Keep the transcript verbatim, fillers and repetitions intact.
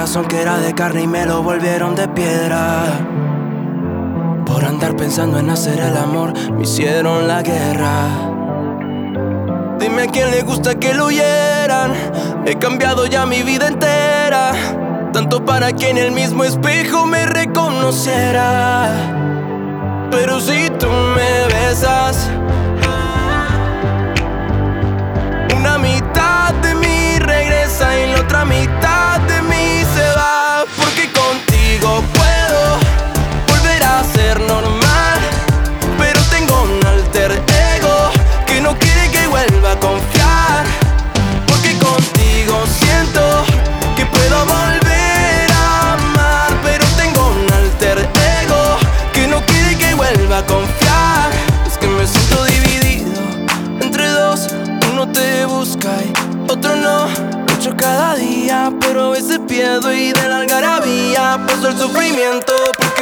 corazón que era de carne y me lo volvieron de piedra. Por andar pensando en hacer el amor, me hicieron la guerra. Dime a quién le gusta que lo hieran. He cambiado ya mi vida entera, tanto para que en el mismo espejo me reconociera. Pero si tú me besas, una mitad de mí regresa y la otra mitad de mí se va. Porque contigo puedo volver a ser normal, pero tengo un alter ego que no quiere que vuelva a confiar. Porque contigo siento que puedo volver a amar, pero tengo un alter ego que no quiere que vuelva a confiar. Es que me siento dividido entre dos, uno te busca y otro no. Lucho cada día, pero a veces pierdo y de la algarabía paso el sufrimiento. Porque